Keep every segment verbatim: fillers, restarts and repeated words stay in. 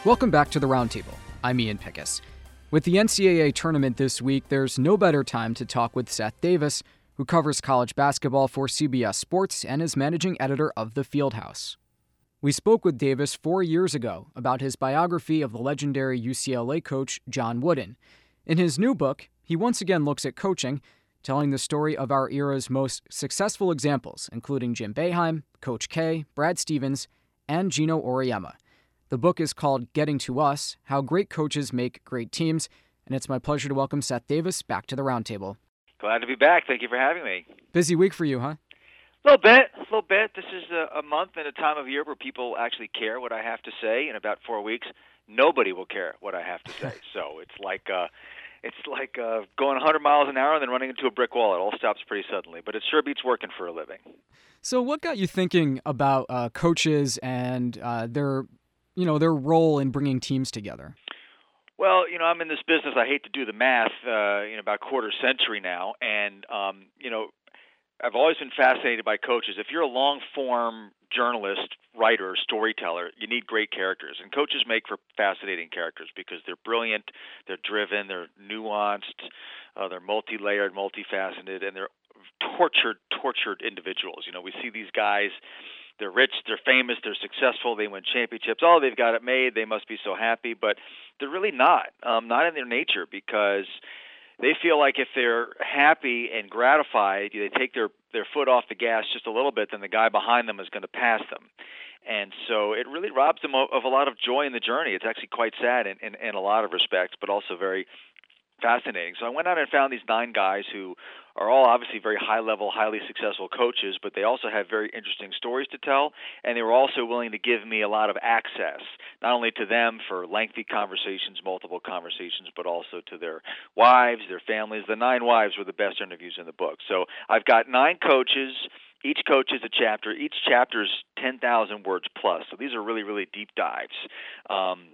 Welcome back to the Roundtable. I'm Ian Pickus. With the N C double A tournament this week, there's no better time to talk with Seth Davis, who covers college basketball for C B S Sports and is managing editor of The Fieldhouse. We spoke with Davis four years ago about his biography of the legendary U C L A coach John Wooden. In his new book, he once again looks at coaching, telling the story of our era's most successful examples, including Jim Boeheim, Coach K, Brad Stevens, and Geno Auriemma. The book is called Getting to Us, How Great Coaches Make Great Teams, and it's my pleasure to welcome Seth Davis back to the Roundtable. Glad to be back. Thank you for having me. Busy week for you, huh? A little bit, a little bit. This is a, a month and a time of year where people actually care what I have to say. In about four weeks, nobody will care what I have to say. So it's like uh, it's like uh, going one hundred miles an hour and then running into a brick wall. It all stops pretty suddenly, but it sure beats working for a living. So what got you thinking about uh, coaches and uh, their you know, their role in bringing teams together? Well, you know, I'm in this business. I hate to do the math, uh, you know, about a quarter century now. And, um, you know, I've always been fascinated by coaches. If you're a long-form journalist, writer, storyteller, you need great characters. And coaches make for fascinating characters because they're brilliant, they're driven, they're nuanced, uh, they're multi-layered, multifaceted, and they're tortured, tortured individuals. You know, we see these guys. They're rich, they're famous, they're successful, they win championships. Oh, they've got it made. They must be so happy. But they're really not, um, not in their nature, because they feel like if they're happy and gratified, they take their, their foot off the gas just a little bit, then the guy behind them is going to pass them. And so it really robs them of, of a lot of joy in the journey. It's actually quite sad in, in, in a lot of respects, but also very fascinating. So I went out and found these nine guys who are all obviously very high-level, highly successful coaches, but they also have very interesting stories to tell, and they were also willing to give me a lot of access, not only to them for lengthy conversations, multiple conversations, but also to their wives, their families. The nine wives were the best interviews in the book. So I've got nine coaches. Each coach is a chapter. Each chapter is ten thousand words plus. So these are really, really deep dives. Um,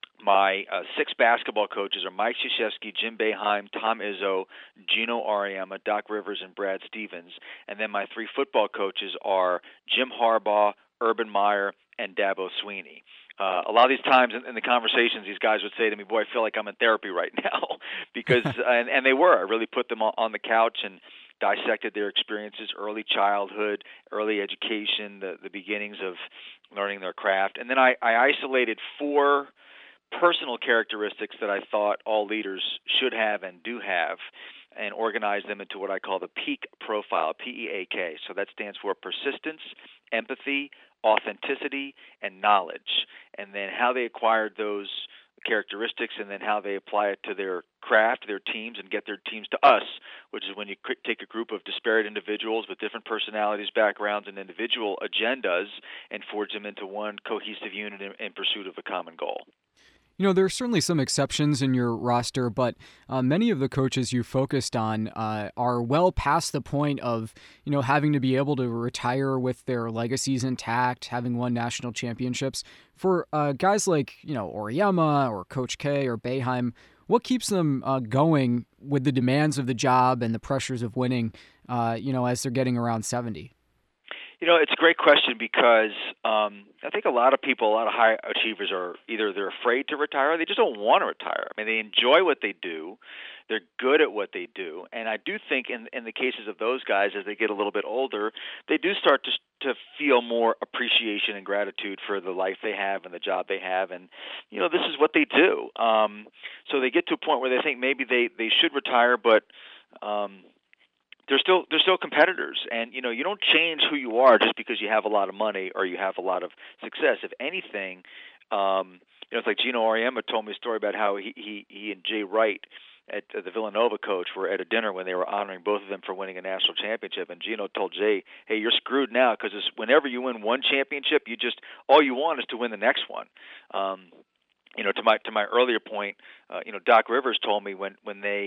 My uh, six basketball coaches are Mike Krzyzewski, Jim Boeheim, Tom Izzo, Geno Auriemma, Doc Rivers, and Brad Stevens. And then my three football coaches are Jim Harbaugh, Urban Meyer, and Dabo Swinney. Uh, a lot of these times in, in the conversations, these guys would say to me, boy, I feel like I'm in therapy right now. because and, and they were. I really put them on, on the couch and dissected their experiences, early childhood, early education, the, the beginnings of learning their craft. And then I, I isolated four personal characteristics that I thought all leaders should have and do have, and organize them into what I call the PEAK profile, P E A K. So that stands for persistence, empathy, authenticity, and knowledge. And then how they acquired those characteristics, and then how they apply it to their craft, their teams, and get their teams to us, which is when you take a group of disparate individuals with different personalities, backgrounds, and individual agendas and forge them into one cohesive unit in, in pursuit of a common goal. You know, there are certainly some exceptions in your roster, but uh, many of the coaches you focused on uh, are well past the point of, you know, having to be able to retire with their legacies intact, having won national championships. For uh, guys like, you know, Auriemma or Coach K or Boeheim, what keeps them uh, going with the demands of the job and the pressures of winning, uh, you know, as they're getting around seventy? You know, it's a great question because um, I think a lot of people, a lot of high achievers are either they're afraid to retire or they just don't want to retire. I mean, they enjoy what they do. They're good at what they do. And I do think in, in the cases of those guys, as they get a little bit older, they do start to to feel more appreciation and gratitude for the life they have and the job they have. And, you know, this is what they do. Um, so they get to a point where they think maybe they, they should retire, but um, – They're still they're still competitors, and you know you don't change who you are just because you have a lot of money or you have a lot of success. If anything, um, you know it's like Geno Auriemma told me a story about how he he, he and Jay Wright, at uh, the Villanova coach, were at a dinner when they were honoring both of them for winning a national championship, and Geno told Jay, "Hey, you're screwed now because whenever you win one championship, you just all you want is to win the next one." Um, You know, to my to my earlier point, uh, you know, Doc Rivers told me when when they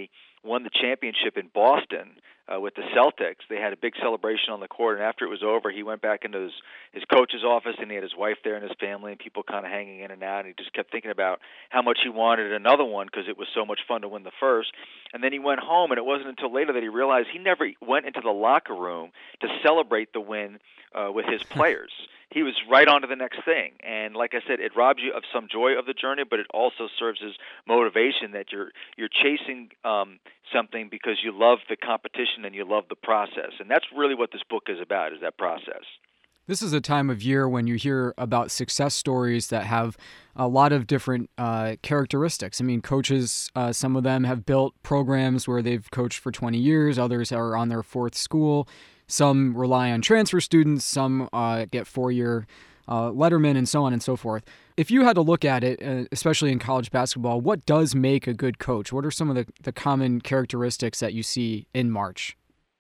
won the championship in Boston uh, with the Celtics. They had a big celebration on the court, and after it was over, he went back into his, his coach's office, and he had his wife there and his family and people kind of hanging in and out, and he just kept thinking about how much he wanted another one because it was so much fun to win the first. And then he went home, and it wasn't until later that he realized he never went into the locker room to celebrate the win uh, with his players. He was right on to the next thing. And like I said, it robs you of some joy of the journey, but it also serves as motivation that you're you're chasing um, something because you love the competition and you love the process. And that's really what this book is about, is that process. This is a time of year when you hear about success stories that have a lot of different uh, characteristics. I mean, coaches, uh, some of them have built programs where they've coached for twenty years. Others are on their fourth school. Some rely on transfer students. Some uh, get four-year uh, lettermen and so on and so forth. If you had to look at it, uh, especially in college basketball, what does make a good coach? What are some of the, the common characteristics that you see in March?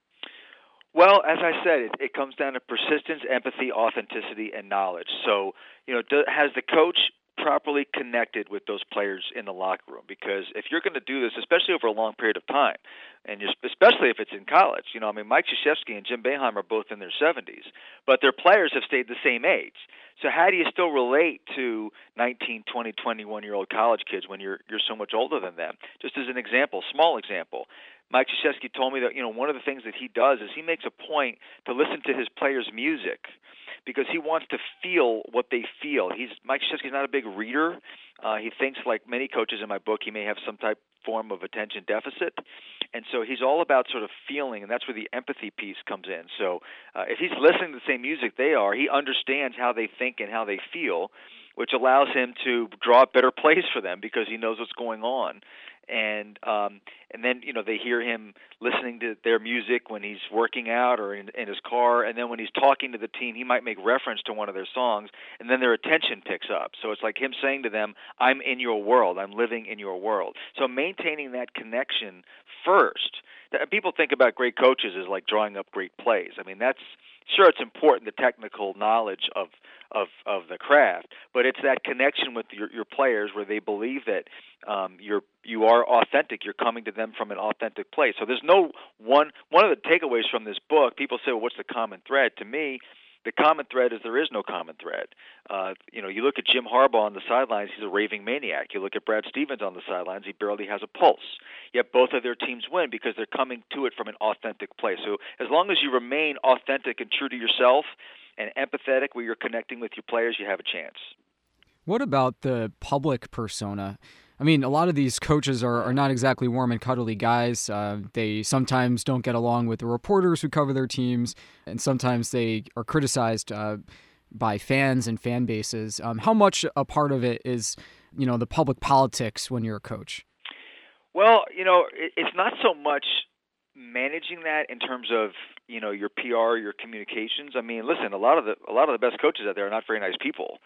Well, as I said, it, it comes down to persistence, empathy, authenticity, and knowledge. So, you know, do, has the coach properly connected with those players in the locker room? Because if you're going to do this, especially over a long period of time, and you're, especially if it's in college, you know, I mean, Mike Krzyzewski and Jim Boeheim are both in their seventies, but their players have stayed the same age. So how do you still relate to nineteen, twenty, twenty-one-year-old college kids when you're you're so much older than them? Just as an example, small example, Mike Krzyzewski told me that, you know, one of the things that he does is he makes a point to listen to his players' music because he wants to feel what they feel. He's Mike Krzyzewski's not a big reader. Uh, he thinks, like many coaches in my book, he may have some type form of attention deficit. And so he's all about sort of feeling, and that's where the empathy piece comes in. So uh, if he's listening to the same music they are, he understands how they think and how they feel, which allows him to draw up better plays for them because he knows what's going on. And um, and then, you know, they hear him listening to their music when he's working out or in, in his car, and then when he's talking to the team, he might make reference to one of their songs, and then their attention picks up. So it's like him saying to them, I'm in your world, I'm living in your world. So maintaining that connection first. People think about great coaches as like drawing up great plays. I mean, that's sure, it's important, the technical knowledge of of of the craft, but it's that connection with your, your players where they believe that um, you're you are authentic. You're coming to them from an authentic place. So there's no one one of the takeaways from this book. People say, well, what's the common thread? To me, the common thread is there is no common thread. Uh, you know, you look at Jim Harbaugh on the sidelines, he's a raving maniac. You look at Brad Stevens on the sidelines, he barely has a pulse. Yet both of their teams win because they're coming to it from an authentic place. So as long as you remain authentic and true to yourself and empathetic where you're connecting with your players, you have a chance. What about the public persona? I mean, a lot of these coaches are, are not exactly warm and cuddly guys. Uh, they sometimes don't get along with the reporters who cover their teams, and sometimes they are criticized uh, by fans and fan bases. Um, how much a part of it is, you know, the public politics when you're a coach? Well, you know, it, it's not so much managing that in terms of, you know, your P R, your communications. I mean, listen, a lot of the a lot of the best coaches out there are not very nice people.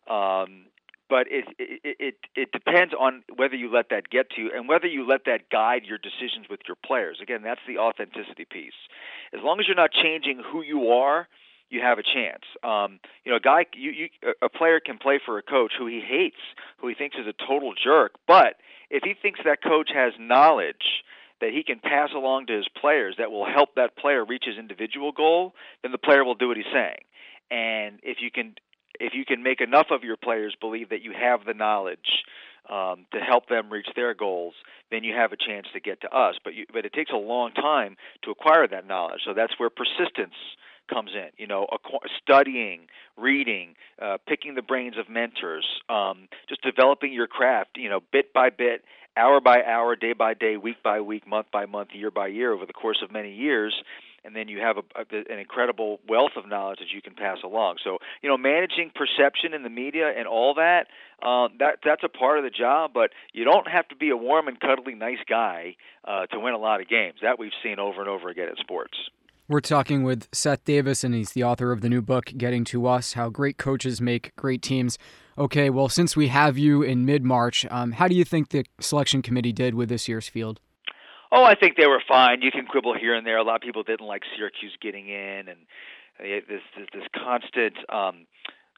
Um, But it, it it it depends on whether you let that get to you and whether you let that guide your decisions with your players. Again, that's the authenticity piece. As long as you're not changing who you are, you have a chance. Um, you know, a guy, you, you, a player can play for a coach who he hates, who he thinks is a total jerk. But if he thinks that coach has knowledge that he can pass along to his players that will help that player reach his individual goal, then the player will do what he's saying. And if you can If you can make enough of your players believe that you have the knowledge um, to help them reach their goals, then you have a chance to get to us. But you, but it takes a long time to acquire that knowledge. So that's where persistence comes in. You know, acqu- studying, reading, uh, picking the brains of mentors, um, just developing your craft. You know, bit by bit, hour by hour, day by day, week by week, month by month, year by year, over the course of many years. And then you have a, a, an incredible wealth of knowledge that you can pass along. So, you know, managing perception in the media and all that, uh, that that's a part of the job, but you don't have to be a warm and cuddly nice guy uh, to win a lot of games. That we've seen over and over again in sports. We're talking with Seth Davis, and he's the author of the new book, Getting to Us, How Great Coaches Make Great Teams. Okay, well, since we have you in mid-March, um, how do you think the selection committee did with this year's field? Oh, I think they were fine. You can quibble here and there. A lot of people didn't like Syracuse getting in, and this this, this constant um,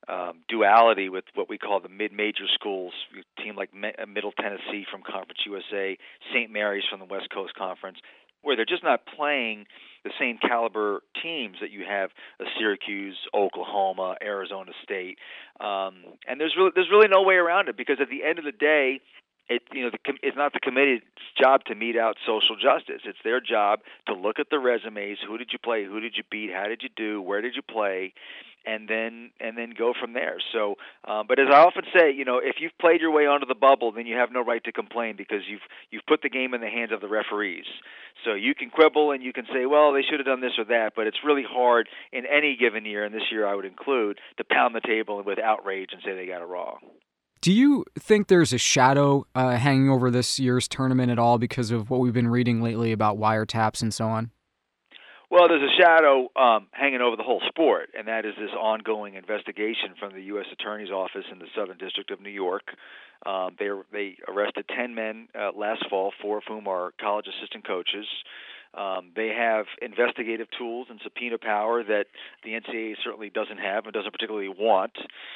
um, duality with what we call the mid-major schools, a team like Middle Tennessee from Conference U S A, Saint Mary's from the West Coast Conference, where they're just not playing the same caliber teams that you have a Syracuse, Oklahoma, Arizona State, um, and there's really there's really no way around it, because at the end of the day, it you know the, it's not the committee's job to mete out social justice. It's their job to look at the resumes. Who did you play? Who did you beat? How did you do? Where did you play? And then and then go from there. So, um, but as I often say, you know, if you've played your way onto the bubble, then you have no right to complain, because you've you've put the game in the hands of the referees. So you can quibble and you can say, well, they should have done this or that, but it's really hard in any given year, and this year I would include, to pound the table with outrage and say they got it wrong. Do you think there's a shadow uh, hanging over this year's tournament at all because of what we've been reading lately about wiretaps and so on? Well, there's a shadow um, hanging over the whole sport, and that is this ongoing investigation from the U S Attorney's Office in the Southern District of New York. Um, they they arrested ten men uh, last fall, four of whom are college assistant coaches. Um, they have investigative tools and subpoena power that the N C double A certainly doesn't have and doesn't particularly want.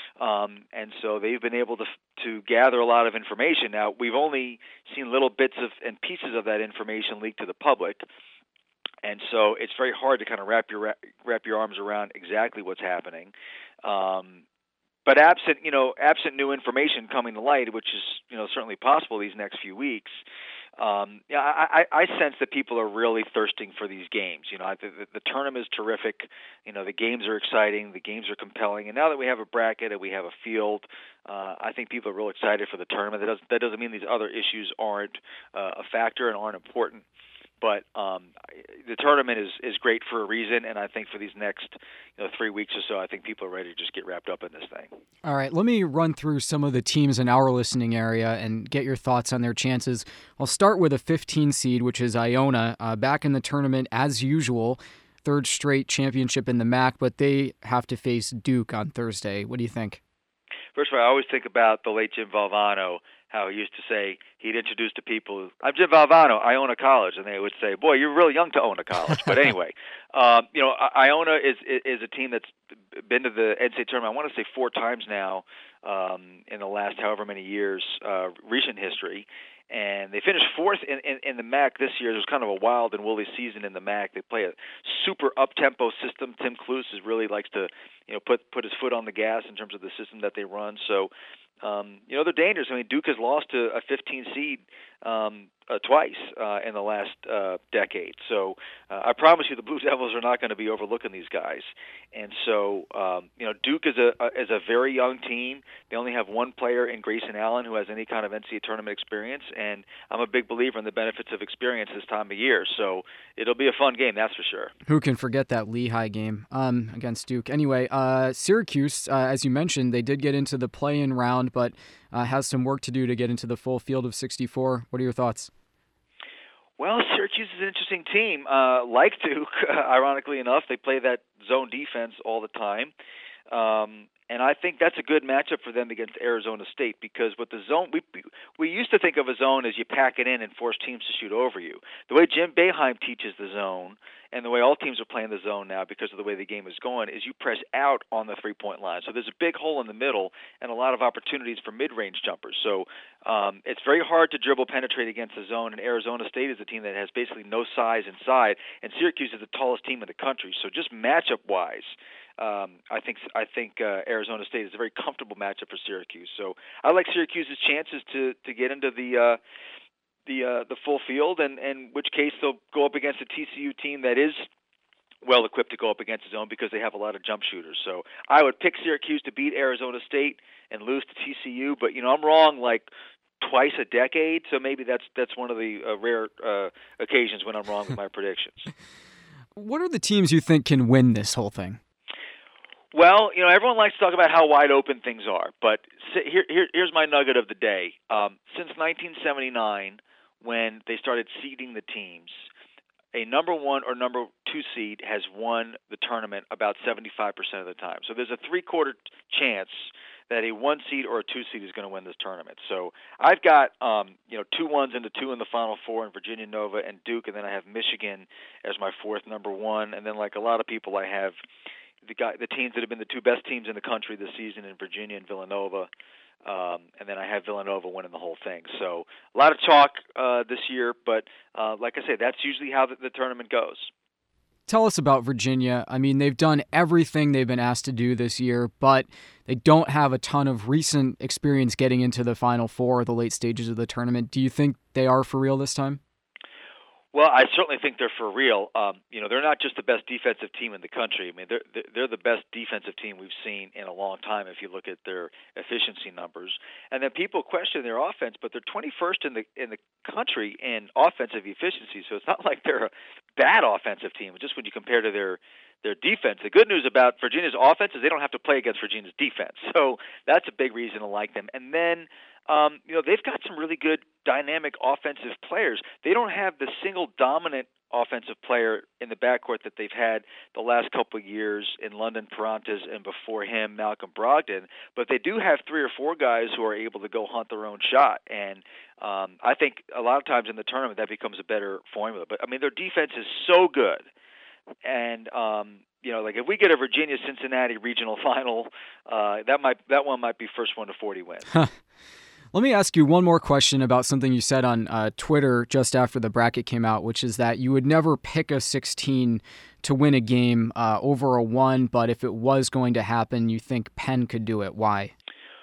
Um, and so they've been able to to gather a lot of information. Now, we've only seen little bits of and pieces of that information leaked to the public. And so it's very hard to kind of wrap your wrap your arms around exactly what's happening. Um, but absent, you know, absent new information coming to light, which is, you know, certainly possible these next few weeks, um, yeah, I, I, I sense that people are really thirsting for these games. You know, I, the, the tournament is terrific. You know, the games are exciting, the games are compelling, and now that we have a bracket and we have a field, uh, I think people are real excited for the tournament. That doesn't that doesn't mean these other issues aren't uh, a factor and aren't important. But um, the tournament is, is great for a reason, and I think for these next you know, three weeks or so, I think people are ready to just get wrapped up in this thing. All right, let me run through some of the teams in our listening area and get your thoughts on their chances. I'll start with a fifteen seed, which is Iona, uh, back in the tournament as usual, third straight championship in the M A C, but they have to face Duke on Thursday. What do you think? First of all, I always think about the late Jim Valvano, how he used to say he'd introduce to people, I'm Jim Valvano, I own a college, and they would say, boy, you're really young to own a college. But anyway, um, you know, Iona is is a team that's been to the N C double A tournament, I want to say four times now um, in the last however many years, uh, recent history. And they finished fourth in, in, in the M A C this year. It was kind of a wild and woolly season in the M A C. They play a super up-tempo system. Tim Cluse really likes to, you know, put put his foot on the gas in terms of the system that they run. So, um, you know, they're dangerous. I mean, Duke has lost to a fifteen seed um, uh, twice uh, in the last uh, decade. So uh, I promise you the Blue Devils are not going to be overlooking these guys. And so, um, you know, Duke is a, a is a very young team. They only have one player in Grayson Allen who has any kind of N C double A tournament experience, and I'm a big believer in the benefits of experience this time of year. So it'll be a fun game, that's for sure. Who can forget that Lehigh game um, against Duke? Anyway, uh, Syracuse, uh, as you mentioned, they did get into the play-in round, but uh, has some work to do to get into the full field of sixty-four. What are your thoughts? Well, Syracuse is an interesting team. Uh, like Duke, ironically enough, they play that zone defense all the time. Um, and I think that's a good matchup for them against Arizona State, because with the zone, we we used to think of a zone as you pack it in and force teams to shoot over you. The way Jim Boeheim teaches the zone, and the way all teams are playing the zone now because of the way the game is going, is you press out on the three-point line. So there's a big hole in the middle and a lot of opportunities for mid-range jumpers. So um, it's very hard to dribble penetrate against the zone, and Arizona State is a team that has basically no size inside, and Syracuse is the tallest team in the country. So just matchup-wise, Um, I think I think uh, Arizona State is a very comfortable matchup for Syracuse. So I like Syracuse's chances to, to get into the uh, the uh, the full field, and in which case they'll go up against a T C U team that is well equipped to go up against his own because they have a lot of jump shooters. So I would pick Syracuse to beat Arizona State and lose to T C U. But you know I'm wrong like twice a decade, so maybe that's that's one of the uh, rare uh, occasions when I'm wrong with my predictions. What are the teams you think can win this whole thing? Well, you know, everyone likes to talk about how wide open things are, but here, here, here's my nugget of the day. Um, since nineteen seventy-nine, when they started seeding the teams, a number one or number two seed has won the tournament about seventy-five percent of the time. So there's a three-quarter chance that a one seed or a two seed is going to win this tournament. So I've got um, you know two ones and a two in the Final Four, in Virginia Nova and Duke, and then I have Michigan as my fourth number one, and then like a lot of people, I have the guy, the teams that have been the two best teams in the country this season in Virginia and Villanova. Um, and then I have Villanova winning the whole thing. So a lot of talk uh, this year, but uh, like I say, that's usually how the, the tournament goes. Tell us about Virginia. I mean, they've done everything they've been asked to do this year, but they don't have a ton of recent experience getting into the Final Four or the late stages of the tournament. Do you think they are for real this time? Well, I certainly think they're for real. Um, you know, they're not just the best defensive team in the country. I mean, they're they're the best defensive team we've seen in a long time if you look at their efficiency numbers. And then people question their offense, but they're twenty-first in the in the country in offensive efficiency. So it's not like they're a bad offensive team. Just when you compare to their their defense. The good news about Virginia's offense is they don't have to play against Virginia's defense. So that's a big reason to like them. And then Um, you know, they've got some really good dynamic offensive players. They don't have the single dominant offensive player in the backcourt that they've had the last couple of years in London Perrantes and before him, Malcolm Brogdon, but they do have three or four guys who are able to go hunt their own shot. And um, I think a lot of times in the tournament that becomes a better formula. But, I mean, their defense is so good. And, um, you know, like if we get a Virginia-Cincinnati regional final, uh, that might that one might be first one to forty wins. Let me ask you one more question about something you said on uh, Twitter just after the bracket came out, which is that you would never pick a sixteen to win a game uh, over a one, but if it was going to happen, you think Penn could do it. Why?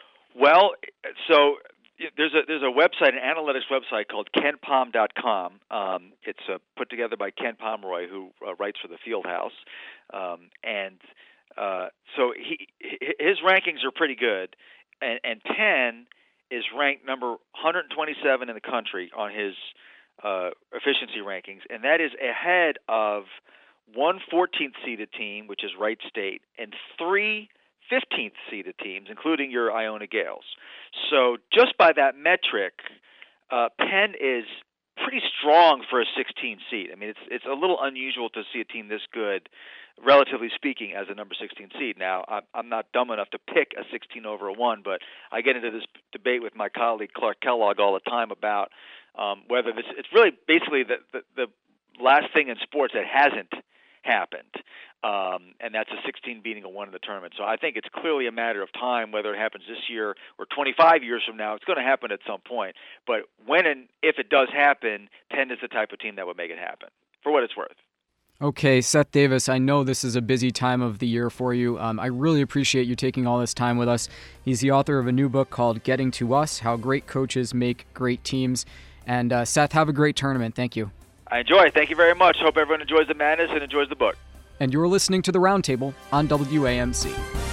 Well, so there's a there's a website, an analytics website called Ken Pom dot com. Um, it's uh, put together by Ken Pomeroy, who uh, writes for the Fieldhouse, um, and uh, so he his rankings are pretty good, and, and Penn is ranked number one hundred twenty-seven in the country on his uh, efficiency rankings, and that is ahead of one fourteenth seeded team, which is Wright State, and three fifteenth seeded teams, including your Iona Gales. So just by that metric, uh, Penn is pretty strong for a sixteen seed. I mean, it's it's a little unusual to see a team this good, relatively speaking, as a number sixteen seed. Now, I'm not dumb enough to pick a sixteen over a one, but I get into this debate with my colleague Clark Kellogg all the time about um, whether this. It's really basically the, the the last thing in sports that hasn't happened, um, and that's a sixteen beating a one in the tournament. So I think it's clearly a matter of time whether it happens this year or twenty-five years from now. It's going to happen at some point. But when and if it does happen, Penn is the type of team that would make it happen, for what it's worth. Okay, Seth Davis, I know this is a busy time of the year for you. Um, I really appreciate you taking all this time with us. He's the author of a new book called Getting to Us, How Great Coaches Make Great Teams. And uh, Seth, have a great tournament. Thank you. I enjoy it. Thank you very much. Hope everyone enjoys the madness and enjoys the book. And you're listening to The Roundtable on W A M C.